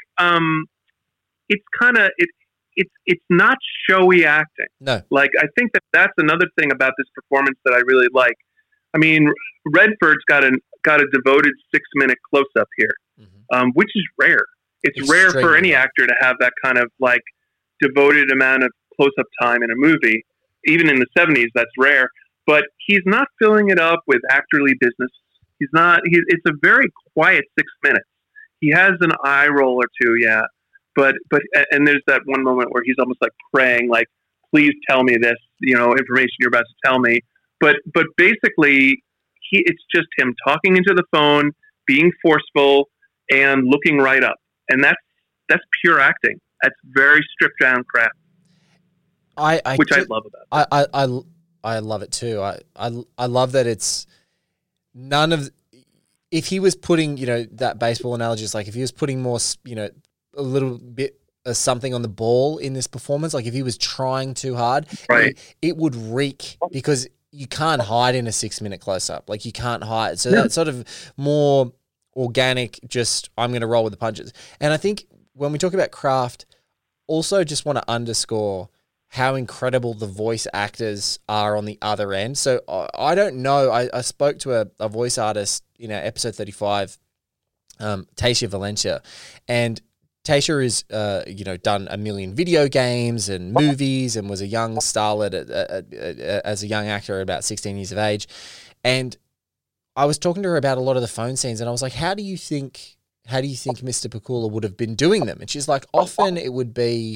it's kind of, it's not showy acting. No. Like, I think that's another thing about this performance that I really like. I mean, Redford's got a devoted 6-minute close-up here, which is rare. It's rare for any actor to have that kind of like devoted amount of close-up time in a movie. even in the 70s, that's rare. But he's not filling it up with actorly business. He's not. It's a very quiet 6 minutes. He has an eye roll or two, yeah. But and there's that one moment where he's almost like praying, like, "Please tell me this, information you're about to tell me." But basically, it's just him talking into the phone, being forceful, and looking right up, and that's pure acting. That's very stripped down craft. I love about it. I love it too. I love that it's none of. If he was putting, that baseball analogy is like if he was putting more, a little bit of something on the ball in this performance, like if he was trying too hard, right, it would reek because you can't hide in a 6 minute close up. Like you can't hide. So that's sort of more organic. Just I'm going to roll with the punches. And I think when we talk about craft, also just want to underscore how incredible the voice actors are on the other end. So I don't know. I spoke to a voice artist in our episode 35, Tasia Valencia, and Tasia is, done a million video games and movies and was a young starlet as a young actor at about 16 years of age. And I was talking to her about a lot of the phone scenes, and I was like, how do you think Mr. Pakula would have been doing them? And she's like, often it would be,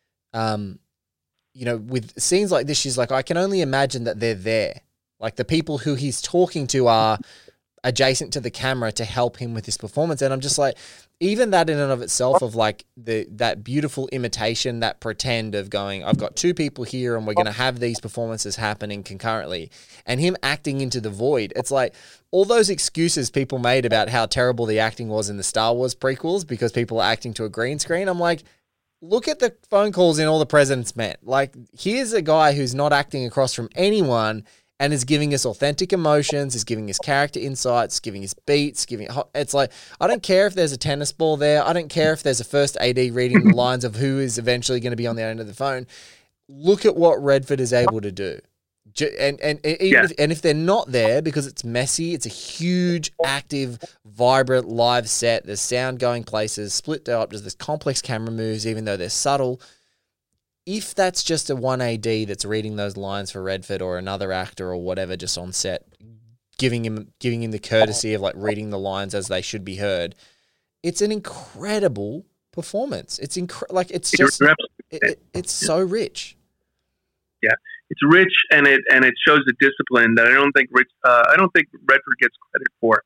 with scenes like this, she's like, I can only imagine that they're there. Like the people who he's talking to are adjacent to the camera to help him with his performance. And I'm just like, even that in and of itself of like that beautiful imitation, that pretend of going, I've got two people here and we're going to have these performances happening concurrently, and him acting into the void. It's like all those excuses people made about how terrible the acting was in the Star Wars prequels because people are acting to a green screen. I'm like, look at the phone calls in All the President's Men. Like, here's a guy who's not acting across from anyone and is giving us authentic emotions, is giving us character insights, giving us beats, it's like, I don't care if there's a tennis ball there. I don't care if there's a first AD reading the lines of who is eventually going to be on the end of the phone. Look at what Redford is able to do. And if they're not there because it's messy, it's a huge, active, vibrant live set. There's sound going places, split diopters, there's complex camera moves, even though they're subtle. If that's just a 1 AD that's reading those lines for Redford or another actor or whatever just on set, giving him the courtesy of like reading the lines as they should be heard, it's an incredible performance. It's it's so rich. Yeah, it's rich and it shows a discipline that I don't think Redford gets credit for.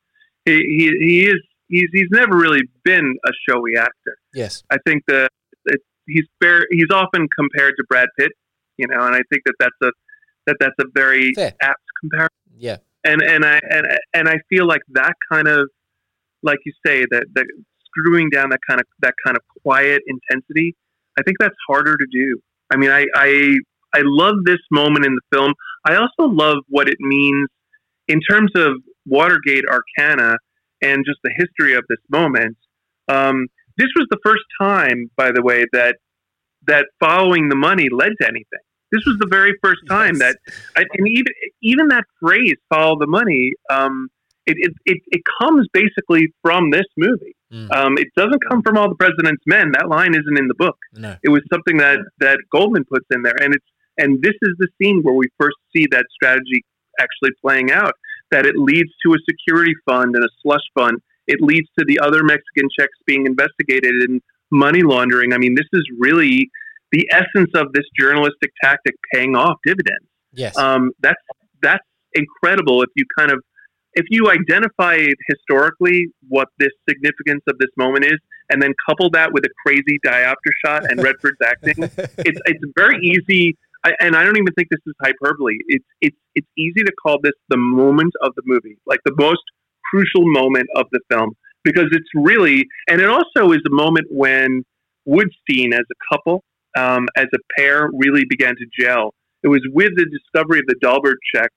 He's never really been a showy actor. Yes, I think he's often compared to Brad Pitt, and I think that's a very apt comparison. Yeah, and I feel like that kind of, like you say, that screwing down that kind of quiet intensity, I think that's harder to do. I mean, I love this moment in the film. I also love what it means in terms of Watergate arcana and just the history of this moment. This was the first time, by the way, that following the money led to anything. This was the very first time and even that phrase, follow the money, it comes basically from this movie. It doesn't come from All the President's Men. That line isn't in the book. No. It was something that Goldman puts in there. And this is the scene where we first see that strategy actually playing out, that it leads to a security fund and a slush fund. It leads to the other Mexican checks being investigated and money laundering. I mean, this is really the essence of this journalistic tactic paying off dividends. Yes. That's incredible. If you identify historically what this significance of this moment is, and then couple that with a crazy diopter shot and Redford's acting, it's very easy. And I don't even think this is hyperbole. It's easy to call this the moment of the movie, like the most crucial moment of the film, because it's really, and it also is a moment when Woodstein as a couple, as a pair, really began to gel. It was with the discovery of the Dahlberg check.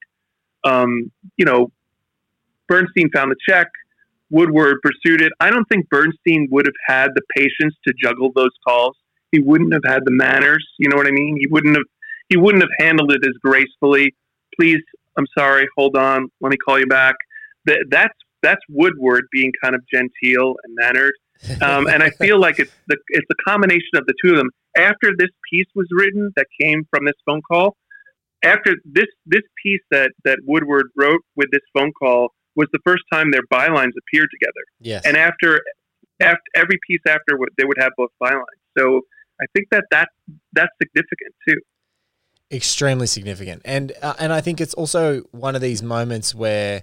Bernstein found the check. Woodward pursued it. I don't think Bernstein would have had the patience to juggle those calls. He wouldn't have had the manners. You know what I mean? He wouldn't have handled it as gracefully. Please, I'm sorry. Hold on. Let me call you back. That's Woodward being kind of genteel and mannered. And I feel like it's a combination of the two of them. After this piece was written that came from this phone call, after this piece that Woodward wrote with this phone call was the first time their bylines appeared together. Yes. And after every piece after, they would have both bylines. So I think that's significant too. Extremely significant, and I think it's also one of these moments where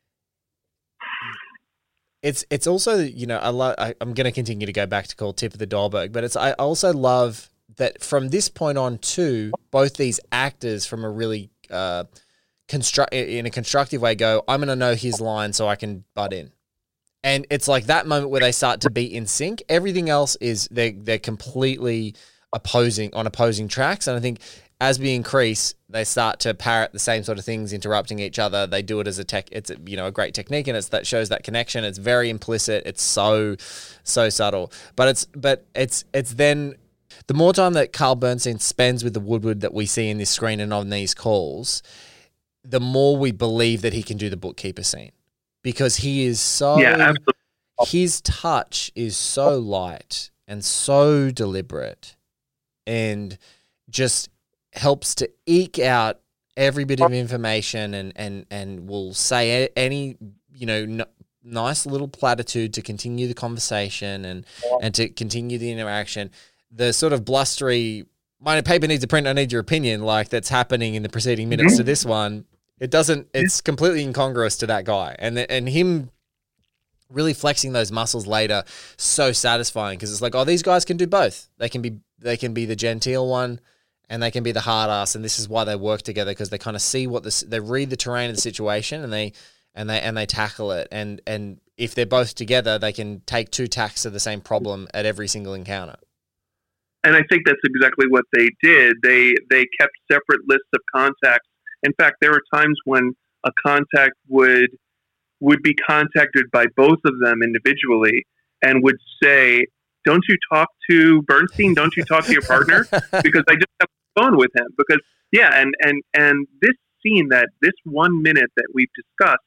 it's also, you know, I'm going to continue to go back to call Tip of the Dahlberg, but I also love that from this point on too, both these actors from a really in a constructive way go, I'm going to know his line so I can butt in. And it's like that moment where they start to be in sync. Everything else is they're completely opposing tracks. And I think as we increase, they start to parrot the same sort of things, interrupting each other. They do it as it's a great technique, and that shows that connection. It's very implicit. It's so subtle. But it's then the more time that Carl Bernstein spends with the Woodward that we see in this screen and on these calls, the more we believe that he can do the bookkeeper scene, because he is so his touch is so light and so deliberate, and just helps to eke out every bit of information and will say any, nice little platitude to continue the conversation and to continue the interaction. The sort of blustery, my paper needs a print, I need your opinion, like that's happening in the preceding minutes to this one, it's completely incongruous to that guy. And him really flexing those muscles later, so satisfying, because it's like, oh, these guys can do both. They can be the genteel one, and they can be the hard ass, and this is why they work together, because they kind of see they read the terrain of the situation, and they tackle it. And if they're both together, they can take two tacks to the same problem at every single encounter. And I think that's exactly what they did. They kept separate lists of contacts. In fact, there were times when a contact would be contacted by both of them individually and would say, don't you talk to Bernstein? Don't you talk to your partner? Because I just have the phone with him. Because, yeah, and this scene, this 1 minute that we've discussed,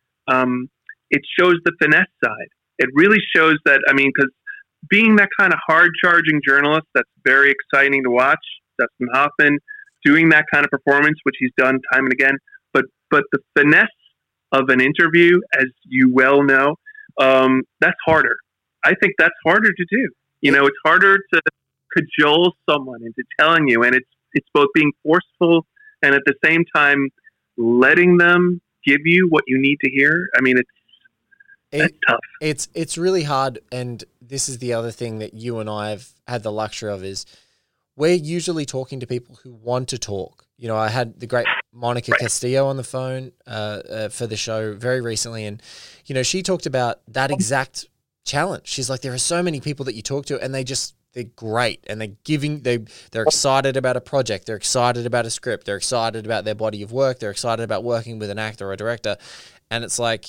it shows the finesse side. It really shows that, because being that kind of hard-charging journalist, that's very exciting to watch. Dustin Hoffman doing that kind of performance, which he's done time and again. But the finesse of an interview, as you well know, that's harder. I think that's harder to do. It's harder to cajole someone into telling you, and it's both being forceful and at the same time letting them give you what you need to hear. It's tough. It's really hard, and this is the other thing that you and I have had the luxury of, is we're usually talking to people who want to talk. I had the great Monica Castillo on the phone for the show very recently, and she talked about that exact challenge. She's like, there are so many people that you talk to, and they're great, and they're excited about a project, they're excited about a script, they're excited about their body of work, they're excited about working with an actor or a director, and it's like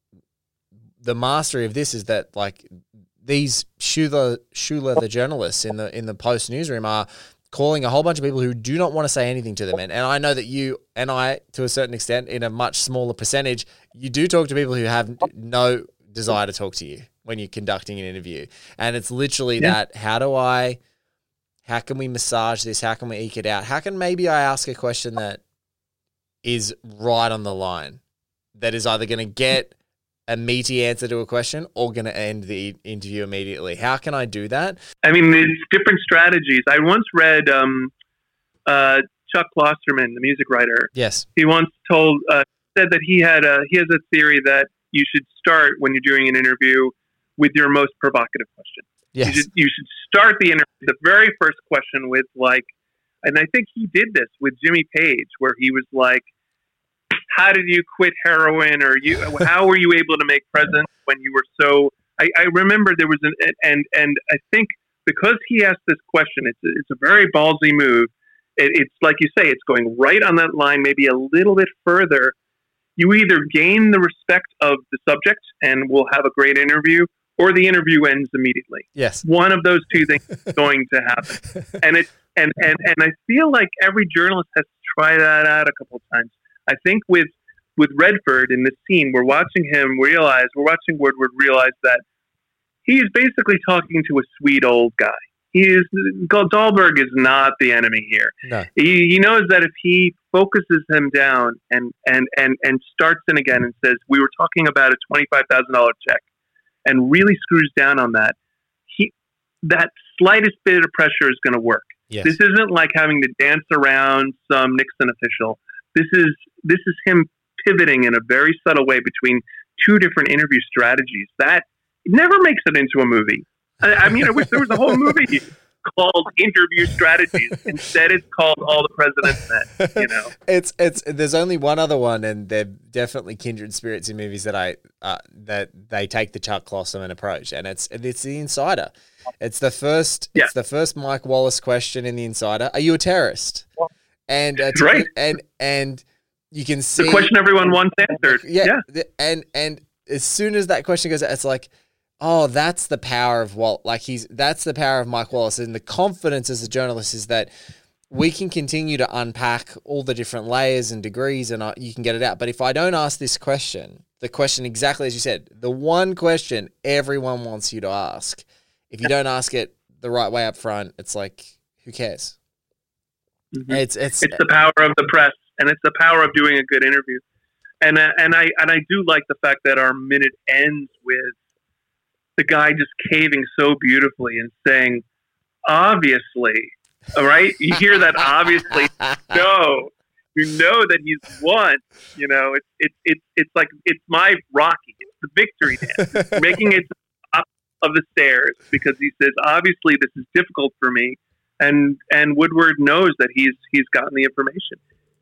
the mastery of this is that, like, these shoe leather journalists in the Post newsroom are calling a whole bunch of people who do not want to say anything to them. And I know that you and I, to a certain extent, in a much smaller percentage, you do talk to people who have no desire to talk to you when you're conducting an interview. And it's literally that, how can we massage this? How can we eke it out? How can maybe I ask a question that is right on the line, that is either going to get a meaty answer to a question or going to end the interview immediately? How can I do that? There's different strategies. I once read Chuck Klosterman, the music writer. Yes. He once said that he has a theory that you should start when you're doing an interview with your most provocative question. Yes. You should start the very first question with, like, and I think he did this with Jimmy Page, where he was like, how did you quit heroin? Or how were you able to make presents when you were so? I remember there was and I think because he asked this question, it's a very ballsy move. It's like you say, it's going right on that line, maybe a little bit further. You either gain the respect of the subject and will have a great interview, or the interview ends immediately. Yes, one of those two things is going to happen. And I feel like every journalist has to try that out a couple of times. I think with Redford in this scene, we're watching Woodward realize that he's basically talking to a sweet old guy. Dahlberg is not the enemy here. No. He knows that if he focuses him down and starts in again and says, we were talking about a $25,000 check, and really screws down on that, that slightest bit of pressure is going to work. Yes. This isn't like having to dance around some Nixon official. This is him pivoting in a very subtle way between two different interview strategies. That never makes it into a movie. I mean, I wish there was a whole movie called Interview Strategies. Instead, it's called All the President's Men. You know, it's there's only one other one, and they're definitely kindred spirits in movies that that they take the Chuck Klosterman approach, and it's The Insider. It's the first Mike Wallace question in The Insider. Are you a terrorist? And right. And you can see the question everyone wants answered. Yeah. And as soon as that question goes out, it's like, oh, that's the power of that's the power of Mike Wallace, and the confidence as a journalist is that we can continue to unpack all the different layers and degrees, and you can get it out. But if I don't ask this question, the question exactly as you said, the one question everyone wants you to ask, if you don't ask it the right way up front, it's like, who cares? Mm-hmm. It's the power of the press, and it's the power of doing a good interview. And I do like the fact that our minute ends with the guy just caving so beautifully and saying, obviously, all right? You hear that obviously, no. You know that he's won. You know, it's like, it's my Rocky. It's the victory dance. It's making it to the top of the stairs because he says, obviously, this is difficult for me. And Woodward knows that he's gotten the information.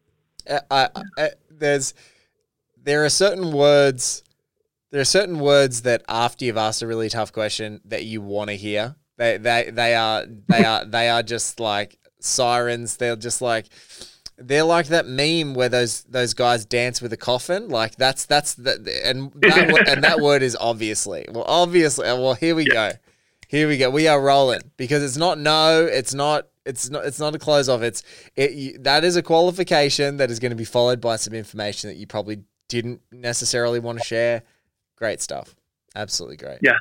There are certain words that after you've asked a really tough question that you want to hear. They are just like sirens. They're like that meme where those guys dance with a coffin. Like that's that word is obviously. Well, here we go. We are rolling because it's not no, it's not a close off. That is a qualification that is going to be followed by some information that you probably didn't necessarily want to share. Great stuff. Absolutely great. Yeah.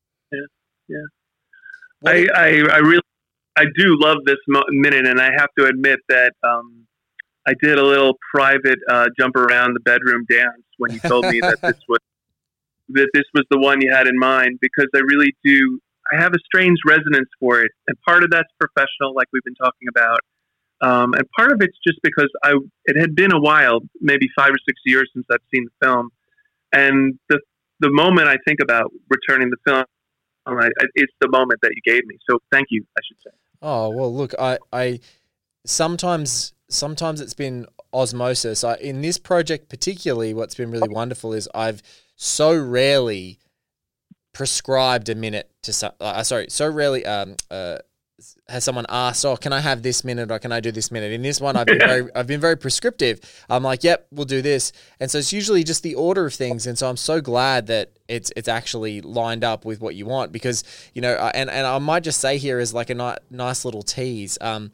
I do love this minute, and I have to admit that I did a little private jump around the bedroom dance when you told me that this was the one you had in mind, because I really do. I have a strange resonance for it, and part of that's professional, like we've been talking about, and part of it's just because it had been a while, maybe 5 or 6 years since I've seen the film, and the moment I think about returning the film, it's the moment that you gave me. So thank you, I should say. Oh well, look, I sometimes it's been osmosis. In this project particularly, what's been really wonderful is I've so rarely prescribed a minute to so rarely has someone asked, oh, can I have this minute or can I do this minute? In this one, I've been very prescriptive. I'm like, yep, we'll do this. And so it's usually just the order of things. And so I'm so glad that it's actually lined up with what you want, because, you know, and I might just say here as like a nice little tease, Alan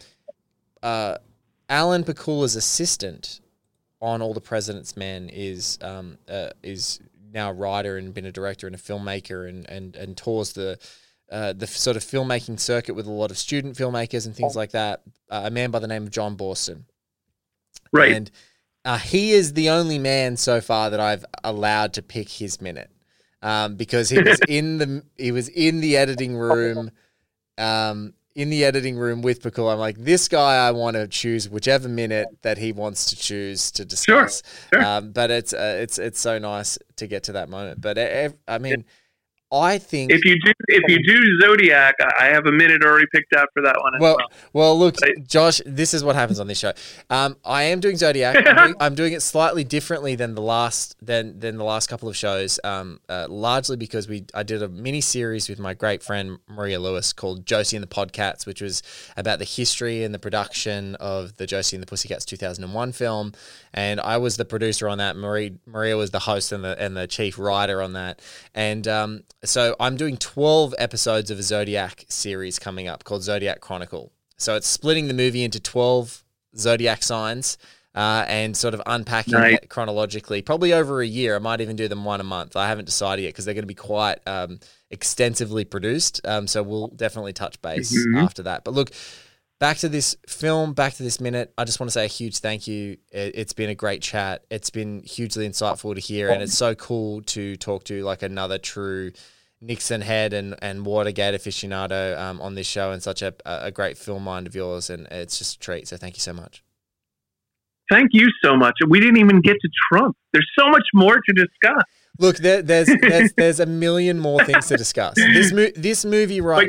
Pakula's assistant on All the President's Men is now a writer and been a director and a filmmaker and tours the sort of filmmaking circuit with a lot of student filmmakers and things like that. A man by the name of John Boston. Right. And he is the only man so far that I've allowed to pick his minute, because he was in the editing room. In the editing room with Pakula, I'm like, this guy, I want to choose whichever minute that he wants to choose to discuss. Sure. But it's so nice to get to that moment. But I mean, I think if you do Zodiac, I have a minute already picked out for that one. Well, look, Josh, this is what happens on this show. I am doing Zodiac. I'm doing it slightly differently than the last couple of shows, largely because I did a mini series with my great friend Maria Lewis called Josie and the Podcats, which was about the history and the production of the Josie and the Pussycats 2001 film, and I was the producer on that. Maria was the host and the chief writer on that, and so I'm doing 12 episodes of a Zodiac series coming up called Zodiac Chronicle. So it's splitting the movie into 12 Zodiac signs, and sort of unpacking it chronologically, probably over a year. I might even do them one a month. I haven't decided yet because they're going to be quite extensively produced. So we'll definitely touch base after that. But look, back to this film, back to this minute. I just want to say a huge thank you. It's been a great chat. It's been hugely insightful to hear, and it's so cool to talk to like another true Nixon head and Watergate aficionado on this show, and such a great film mind of yours, and it's just a treat. So thank you so much. Thank you so much. We didn't even get to Trump. There's so much more to discuss. Look, there's a million more things to discuss. This movie right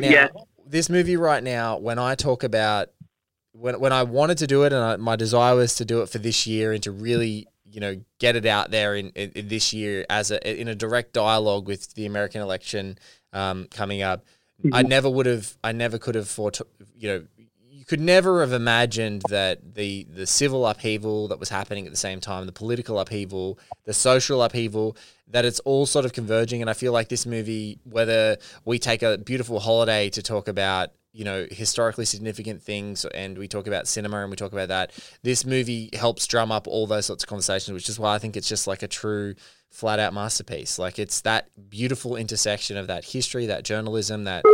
now, when I talk about when I wanted to do it, and my desire was to do it for this year and to really, get it out there in this year in a direct dialogue with the American election coming up. I never could have you could never have imagined that the civil upheaval that was happening at the same time, the political upheaval, the social upheaval, that it's all sort of converging. And I feel like this movie, whether we take a beautiful holiday to talk about, historically significant things, and we talk about cinema and we talk about that, this movie helps drum up all those sorts of conversations, which is why I think it's just like a true flat out masterpiece. Like, it's that beautiful intersection of that history, that journalism, that...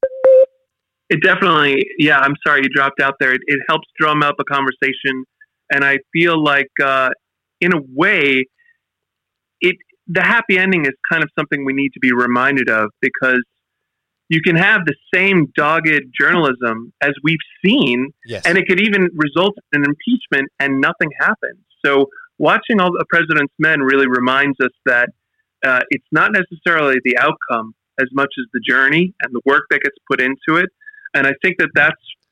It definitely, I'm sorry you dropped out there. It helps drum up a conversation, and I feel like, in a way, the happy ending is kind of something we need to be reminded of, because you can have the same dogged journalism as we've seen, and it could even result in impeachment, and nothing happens. So watching All the President's Men really reminds us that it's not necessarily the outcome as much as the journey and the work that gets put into it. And I think that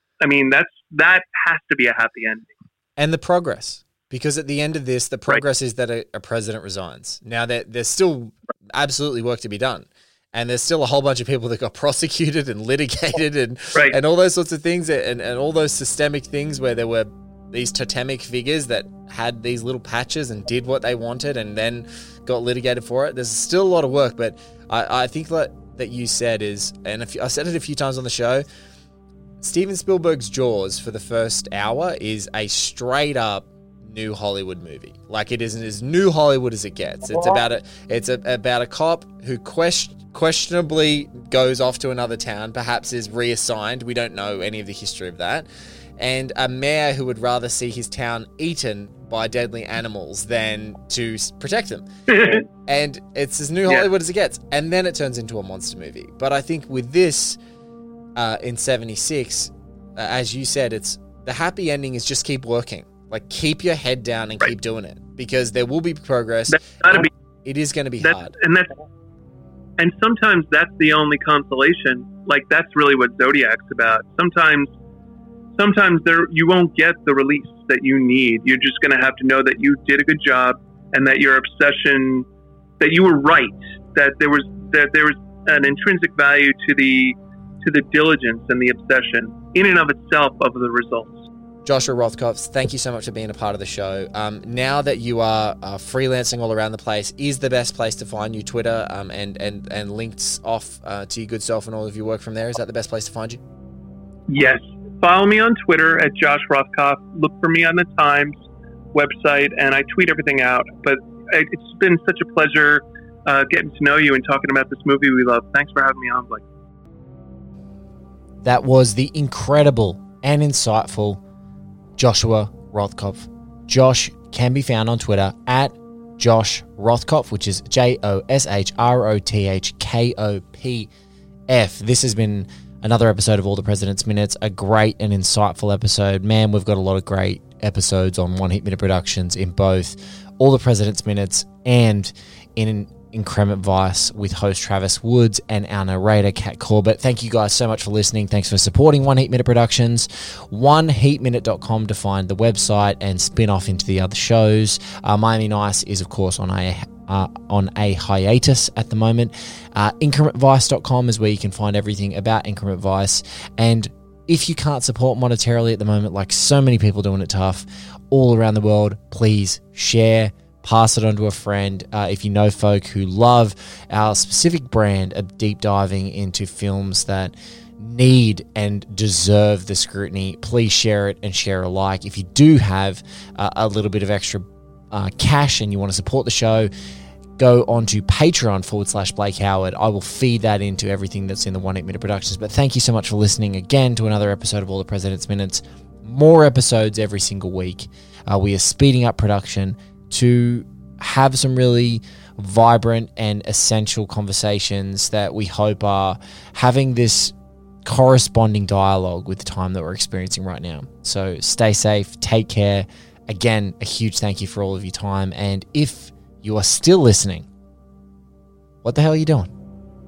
has to be a happy ending. And the progress, because at the end of this, the progress is that a president resigns. Now, there's still absolutely work to be done. And there's still a whole bunch of people that got prosecuted and litigated and all those sorts of things, and all those systemic things where there were these totemic figures that had these little patches and did what they wanted and then got litigated for it. There's still a lot of work, but I think that you said is, and I said it a few times on the show, Steven Spielberg's Jaws for the first hour is a straight up new Hollywood movie. Like, it is as new Hollywood as it gets. It's about a cop who questionably goes off to another town, perhaps is reassigned. We don't know any of the history of that. And a mayor who would rather see his town eaten by deadly animals than to protect them. And it's as new Hollywood as it gets. And then it turns into a monster movie. But I think with this, in 76, as you said, it's the happy ending is just keep working. Like, keep your head down and keep doing it, because there will be progress. It is going to be hard. And sometimes that's the only consolation. Like, that's really what Zodiac's about. Sometimes you won't get the release that you need. You're just going to have to know that you did a good job, and that your obsession, that you were right, that there was an intrinsic value to the diligence and the obsession in and of itself of the results. Joshua Rothkopf, thank you so much for being a part of the show. Now that you are freelancing all around the place, is the best place to find you Twitter and links off to your good self and all of your work from there? Is that the best place to find you? Yes. Follow me on Twitter at Josh Rothkopf. Look for me on the Times website, and I tweet everything out. But it's been such a pleasure getting to know you and talking about this movie we love. Thanks for having me on, Blake. That was the incredible and insightful Joshua Rothkopf. Josh can be found on Twitter at Josh Rothkopf, which is JoshRothkopf. This has been another episode of All the President's Minutes, a great and insightful episode. Man, we've got a lot of great episodes on One Heat Minute Productions in both All the President's Minutes and in Increment Vice with host Travis Woods and our narrator Kat Corbett. Thank you guys so much for listening. Thanks for supporting One Heat Minute Productions. OneHeatMinute.com to find the website and spin off into the other shows. Miami Nice is of course on a hiatus at the moment. IncrementVice.com is where you can find everything about Increment Vice. And if you can't support monetarily at the moment, like so many people doing it tough all around the world, please share. Pass it on to a friend. If you know folk who love our specific brand of deep diving into films that need and deserve the scrutiny, please share it and share alike. If you do have a little bit of extra cash and you want to support the show, go on to Patreon/Blake Howard. I will feed that into everything that's in the 1 8 Minute Productions. But thank you so much for listening again to another episode of All the President's Minutes. More episodes every single week. We are speeding up production to have some really vibrant and essential conversations that we hope are having this corresponding dialogue with the time that we're experiencing right now. So stay safe, take care. Again, a huge thank you for all of your time. And if you are still listening, what the hell are you doing?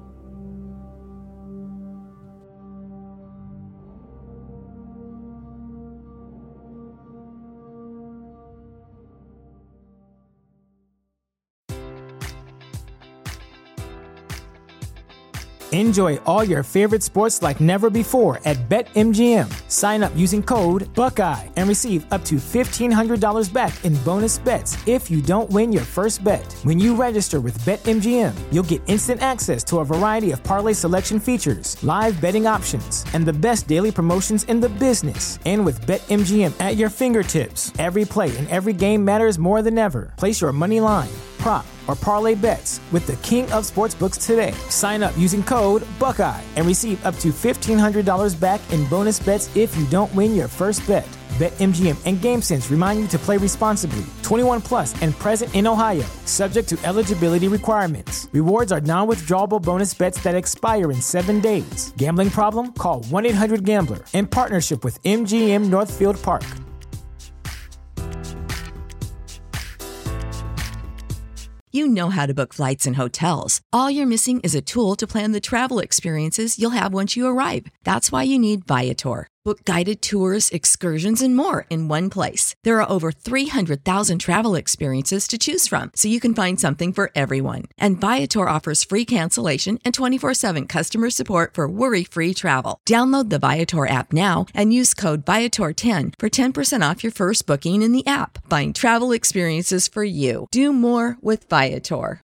Enjoy all your favorite sports like never before at BetMGM. Sign up using code Buckeye and receive up to $1,500 back in bonus bets if you don't win your first bet. When you register with BetMGM, you'll get instant access to a variety of parlay selection features, live betting options, and the best daily promotions in the business. And with BetMGM at your fingertips, every play and every game matters more than ever. Place your money line, prop, or parlay bets with the king of sportsbooks today. Sign up using code Buckeye and receive up to $1,500 back in bonus bets if you don't win your first bet. BetMGM and GameSense remind you to play responsibly. 21 plus and present in Ohio, subject to eligibility requirements. Rewards are non-withdrawable bonus bets that expire in 7 days. Gambling problem? Call 1-800-GAMBLER. In partnership with MGM Northfield Park. You know how to book flights and hotels. All you're missing is a tool to plan the travel experiences you'll have once you arrive. That's why you need Viator. Book guided tours, excursions, and more in one place. There are over 300,000 travel experiences to choose from, so you can find something for everyone. And Viator offers free cancellation and 24/7 customer support for worry-free travel. Download the Viator app now and use code Viator10 for 10% off your first booking in the app. Find travel experiences for you. Do more with Viator.